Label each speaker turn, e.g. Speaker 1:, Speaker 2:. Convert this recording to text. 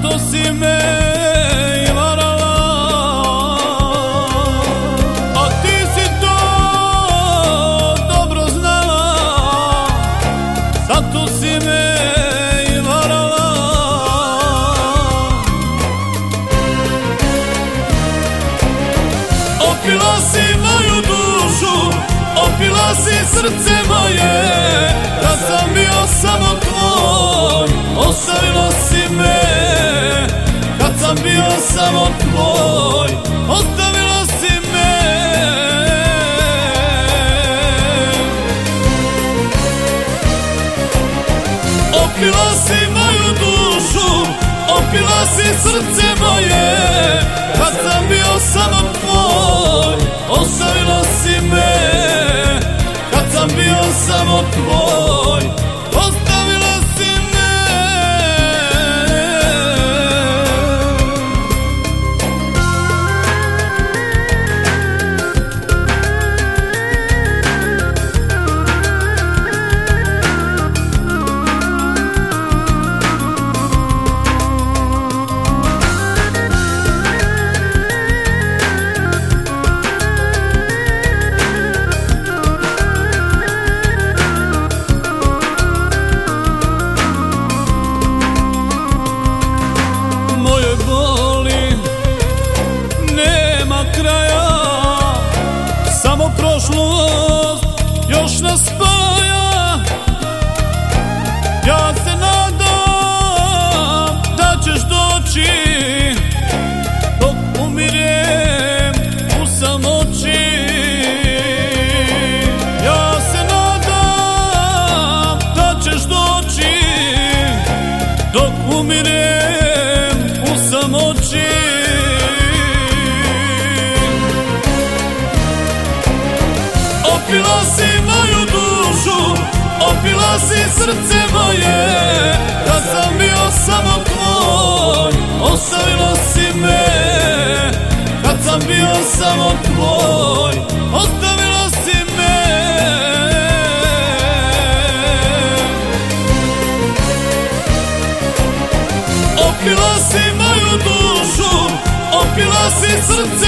Speaker 1: zato si me i varala, a ti si to dobro znala, zato si me i varala. Opila si moju dušu, opila si srce moje, kad sam bio samo tvoj, ostavila si me. Kad sam bio samo tvoj, ostavila si me. Opila si moju dušu, opila si srce moje, kad sam bio samo tvoj, ostavila si me. Kad sam bio samo tvoj, ostavila si me. Samo prošlost još nas spaja. Ja se nadam da ćeš doći dok umirem u samoći. Ja se nadam da ćeš doći dok umirem u samoći. Opila si moju dušu, opila si srce moje, kad sam bio samo tvoj, ostavila si me. Kad sam bio samo tvoj, ostavila si me. Opila si moju dušu, opila si srce